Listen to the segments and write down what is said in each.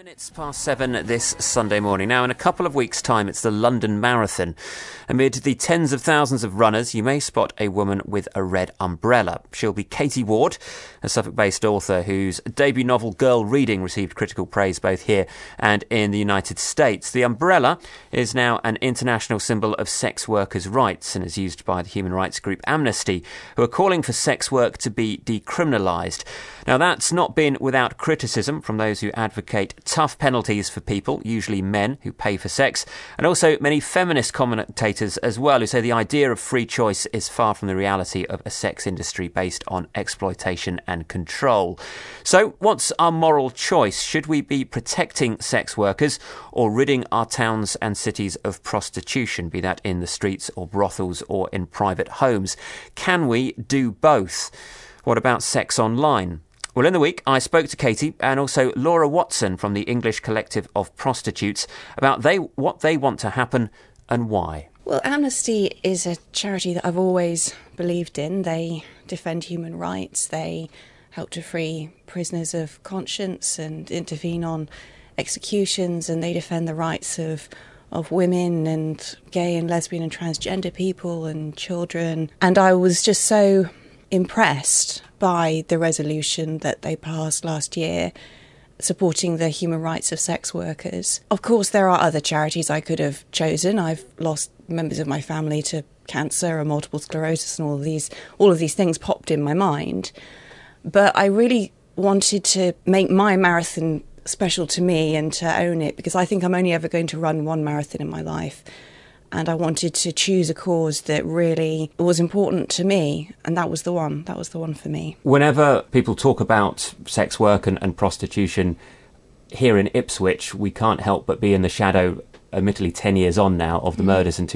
7 this Sunday morning. Now, in a couple of weeks' time, it's the London Marathon. Amid the tens of thousands of runners, you may spot a woman with a red umbrella. She'll be Katie Ward, a Suffolk-based author whose debut novel Girl Reading received critical praise both here and in the United States. The umbrella is now an international symbol of sex workers' rights and is used by the human rights group Amnesty, who are calling for sex work to be decriminalised. Now, that's not been without criticism from those who advocate tough penalties for people, usually men, who pay for sex, and also many feminist commentators as well, who say the idea of free choice is far from the reality of a sex industry based on exploitation and control. So, what's our moral choice? Should we be protecting sex workers or ridding our towns and cities of prostitution, be that in the streets or brothels or in private homes? Can we do both? What about sex online? Well, in the week, I spoke to Katie and also Laura Watson from the English Collective of Prostitutes about what they want to happen and why. Well, Amnesty is a charity that I've always believed in. They defend human rights. They help to free prisoners of conscience and intervene on executions, and they defend the rights of women and gay and lesbian and transgender people and children. And I was just so impressed by the resolution that they passed last year supporting the human rights of sex workers. Of course, there are other charities I could have chosen. I've lost members of my family to cancer and multiple sclerosis, and all of these things popped in my mind. But I really wanted to make my marathon special to me and to own it, because I think I'm only ever going to run one marathon in my life. And I wanted to choose a cause that really was important to me, and that was the one. That was the one for me. Whenever people talk about sex work and prostitution here in Ipswich, we can't help but be in the shadow, admittedly 10 years on now, of the murders in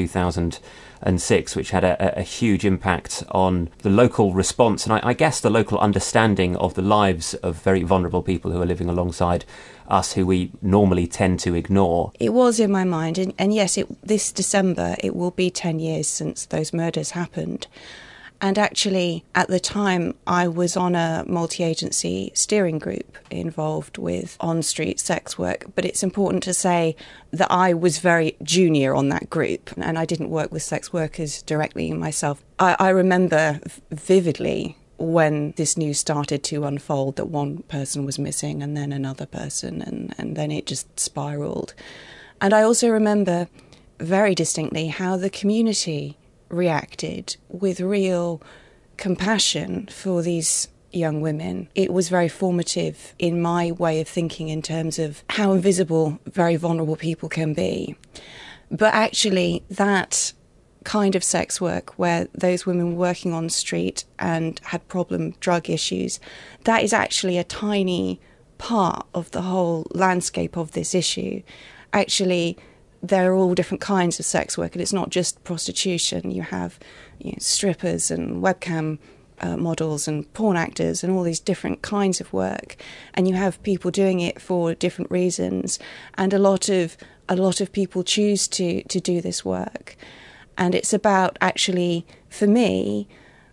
2006, which had a huge impact on the local response and I guess the local understanding of the lives of very vulnerable people who are living alongside us, who we normally tend to ignore. It was in my mind, and yes, this December it will be 10 years since those murders happened. And actually, at the time, I was on a multi-agency steering group involved with on-street sex work. But it's important to say that I was very junior on that group, and I didn't work with sex workers directly myself. I remember vividly when this news started to unfold that one person was missing and then another person, and then it just spiralled. And I also remember very distinctly how the community reacted with real compassion for these young women. It was very formative in my way of thinking in terms of how invisible very vulnerable people can be. But actually that kind of sex work where those women were working on the street and had problem drug issues, that is actually a tiny part of the whole landscape of this issue. Actually, there are all different kinds of sex work, and it's not just prostitution. You have strippers and webcam models and porn actors and all these different kinds of work, and you have people doing it for different reasons, and a lot of people choose to do this work. And it's about actually, for me,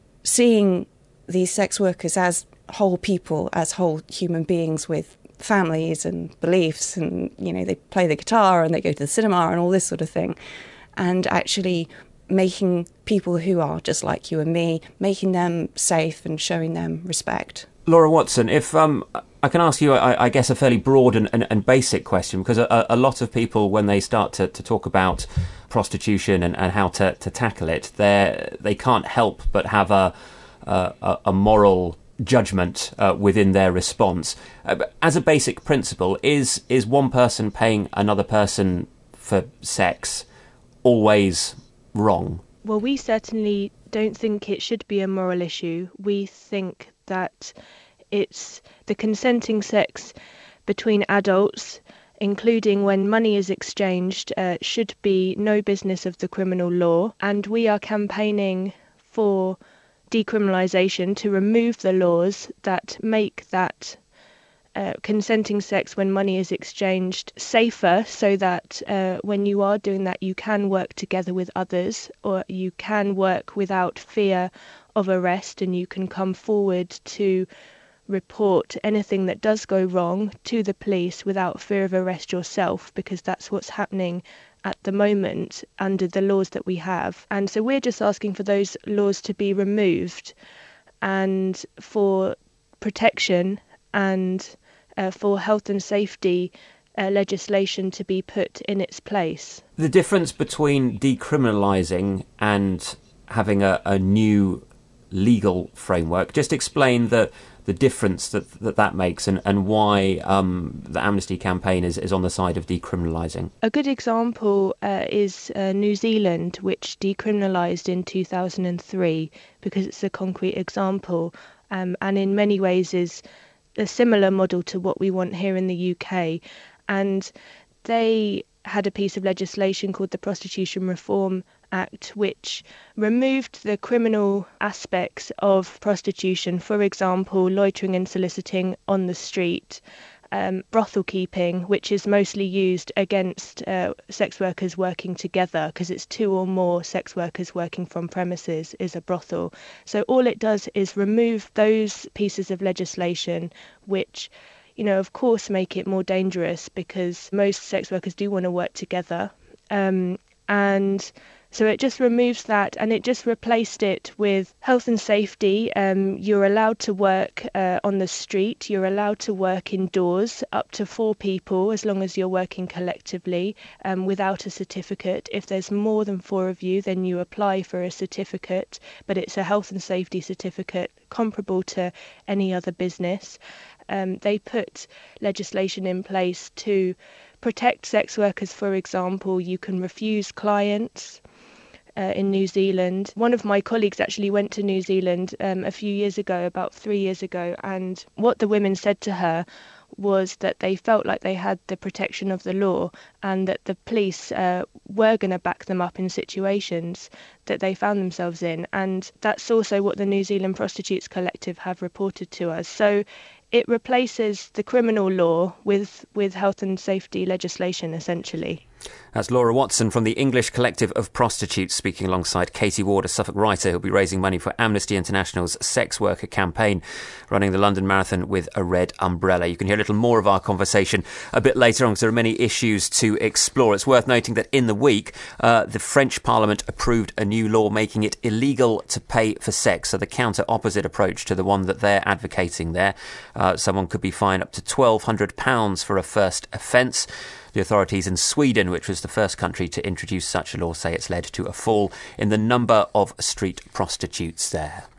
seeing these sex workers as whole people, as whole human beings with families and beliefs, and they play the guitar and they go to the cinema and all this sort of thing, and actually making people who are just like you and me, making them safe and showing them respect. Laura Watson, if I can ask you, I guess, a fairly broad and basic question, because a lot of people, when they start to talk about prostitution and how to tackle it, they can't help but have a moral judgment within their response. As a basic principle, is one person paying another person for sex always wrong? Well, we certainly don't think it should be a moral issue. We think that it's the consenting sex between adults, including when money is exchanged, should be no business of the criminal law. And we are campaigning for decriminalisation, to remove the laws that make that consenting sex when money is exchanged safer, so that when you are doing that you can work together with others, or you can work without fear of arrest, and you can come forward to report anything that does go wrong to the police without fear of arrest yourself, because that's what's happening at the moment under the laws that we have. And so we're just asking for those laws to be removed and for protection and for health and safety legislation to be put in its place. The difference between decriminalising and having a new legal framework, just explain the difference that makes and why the Amnesty campaign is on the side of decriminalising. A good example is New Zealand, which decriminalised in 2003, because it's a concrete example and in many ways is a similar model to what we want here in the UK. And they had a piece of legislation called the Prostitution Reform Act, which removed the criminal aspects of prostitution, for example, loitering and soliciting on the street, brothel keeping, which is mostly used against sex workers working together, because it's 2 or more sex workers working from premises is a brothel. So all it does is remove those pieces of legislation which, you know, of course make it more dangerous, because most sex workers do want to work together. And so it just removes that, and it just replaced it with health and safety. You're allowed to work on the street. You're allowed to work indoors, up to 4 people, as long as you're working collectively, without a certificate. If there's more than 4 of you, then you apply for a certificate, but it's a health and safety certificate comparable to any other business. They put legislation in place to protect sex workers. For example, you can refuse clients in New Zealand. One of my colleagues actually went to New Zealand a few years ago, about 3 years ago, and what the women said to her was that they felt like they had the protection of the law and that the police were going to back them up in situations that they found themselves in. And that's also what the New Zealand Prostitutes Collective have reported to us. So it replaces the criminal law with health and safety legislation, essentially. That's Laura Watson from the English Collective of Prostitutes, speaking alongside Katie Ward, a Suffolk writer who'll be raising money for Amnesty International's sex worker campaign, running the London Marathon with a red umbrella. You can hear a little more of our conversation a bit later on, because there are many issues to explore. It's worth noting that in the week, the French Parliament approved a new law making it illegal to pay for sex, so the counter-opposite approach to the one that they're advocating there. Someone could be fined up to £1,200 for a first offence. The authorities in Sweden, which was the first country to introduce such a law, say it's led to a fall in the number of street prostitutes there.